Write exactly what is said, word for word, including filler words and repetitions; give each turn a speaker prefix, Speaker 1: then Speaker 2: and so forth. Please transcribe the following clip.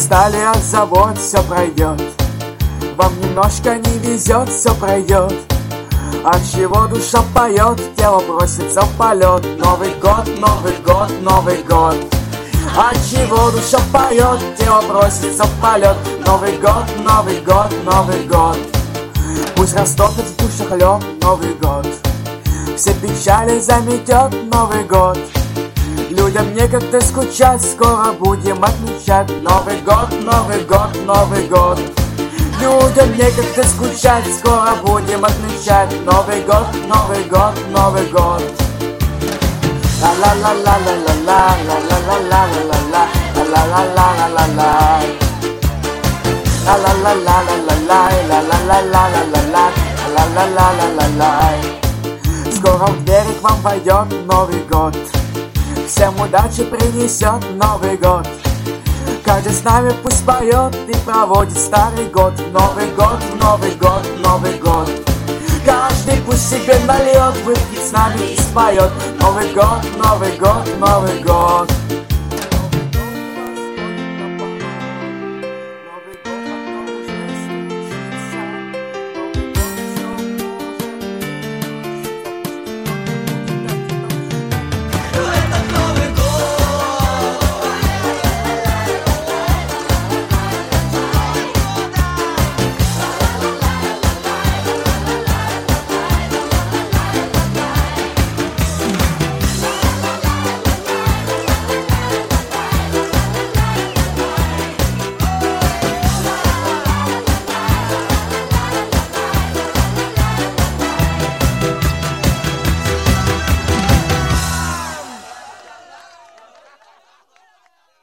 Speaker 1: устали от забот, все пройдет. Вам немножко не везет, все пройдет. От чего душа поет, тело бросится в полет. Новый год, Новый год, Новый год. От чего душа поет, тело бросится в полет. Новый год, Новый год, Новый год. Пусть растопит в душах лед Новый год. Все печали заметет Новый год. Людям некогда скучать, скоро будем отмечать Новый год, Новый год, Новый год. Людям некогда скучать, скоро будем отмечать Новый год, Новый год, Новый год. Ла-ла-ла-ла-ла-ла-ла-ла-ла-ла-ла-ла-ла. Ла-ла-ла-ла-ла-ла-ла. Ла-ла-ла-ла-ла-ла-ла-ла-ла-ла-ла-ла. Ла-ла-ла-ла-ла-ла. Скоро в двери к вам войдет Новый год. Всем удачи принесет Новый год. Каждый с нами пусть поет и проводит старый год. Новый год, Новый год, Новый год. Каждый пусть себе нальет, выпьет с нами и споет. Новый год, Новый год, Новый год.